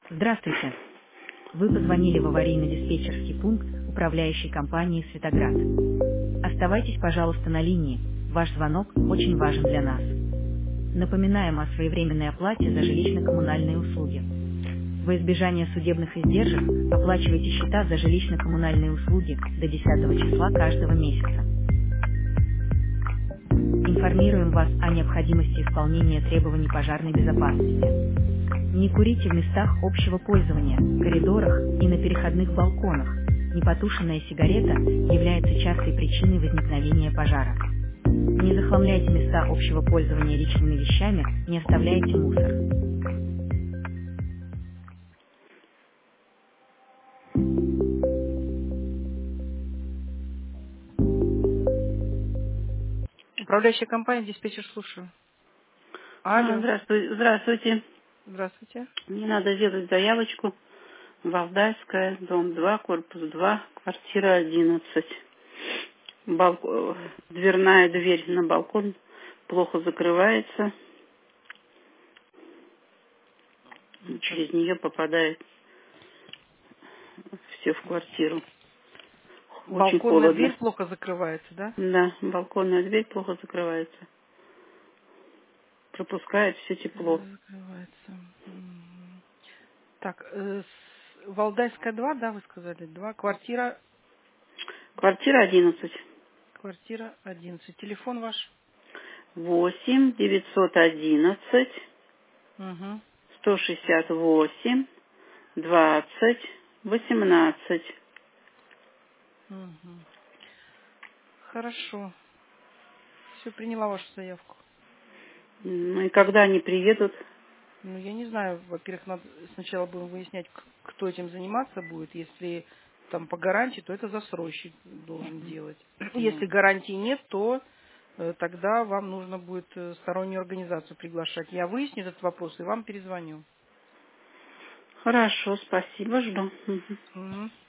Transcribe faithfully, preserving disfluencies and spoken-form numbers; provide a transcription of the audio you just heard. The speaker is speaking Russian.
Здравствуйте. Вы позвонили в аварийно-диспетчерский пункт управляющей компании «Светоград». Оставайтесь, пожалуйста, на линии. Ваш звонок очень важен для нас. Напоминаем о своевременной оплате за жилищно-коммунальные услуги. Во избежание судебных издержек оплачивайте счета за жилищно-коммунальные услуги до десятого числа каждого месяца. Информируем вас о необходимости исполнения требований пожарной безопасности. Не курите в местах общего пользования, коридорах и на переходных балконах. Непотушенная сигарета является частой причиной возникновения пожара. Не захламляйте места общего пользования личными вещами, не оставляйте мусор. Управляющая компания, диспетчер, слушаю. А, Алло, Здравствуйте. Здравствуйте. здравствуйте. Мне надо сделать заявочку. Валдайская, дом два, корпус два, квартира одиннадцать. Балк- э, Дверная дверь на балкон плохо закрывается. Через нее попадает все в квартиру. Очень Балконная дверь холодно. плохо закрывается, да? Да, балконная дверь плохо закрывается. Пропускает все тепло. Закрывается. М. Так, э, с- Валдайская два, да, вы сказали? Два. Квартира, Квартира одиннадцать. квартира одиннадцать. Телефон ваш? восемь девятьсот одиннадцать Угу. сто шестьдесят восемь двадцать восемнадцать. Угу. Хорошо. Все, приняла вашу заявку. Ну и когда они приедут? Ну, я не знаю, во-первых, надо сначала будем выяснять, к- кто этим заниматься будет. Если там по гарантии, то это застройщик должен делать. Если Ну, гарантии нет, то э, тогда вам нужно будет э, стороннюю организацию приглашать. Я выясню этот вопрос и вам перезвоню. хорошо, спасибо, жду. Мгм. Мгм.